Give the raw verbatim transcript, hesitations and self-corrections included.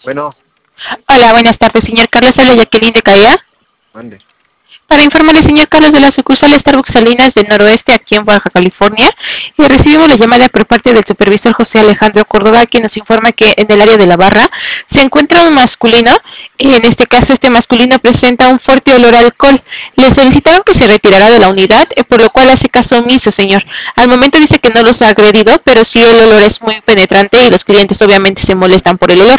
Bueno, Hola, buenas tardes, señor Carlos. Habla Jacqueline de Caea. mande. Para informarle, señor Carlos, de la sucursal Starbucks Salinas del Noroeste, aquí en Baja California, y recibimos la llamada por parte del supervisor José Alejandro Córdoba, quien nos informa que en el área de la barra se encuentra un masculino, y en este caso este masculino presenta un fuerte olor a alcohol. Le solicitaron que se retirara de la unidad, eh, por lo cual hace caso omiso, señor. Al momento dice que no los ha agredido, pero sí el olor es muy penetrante y los clientes obviamente se molestan por el olor.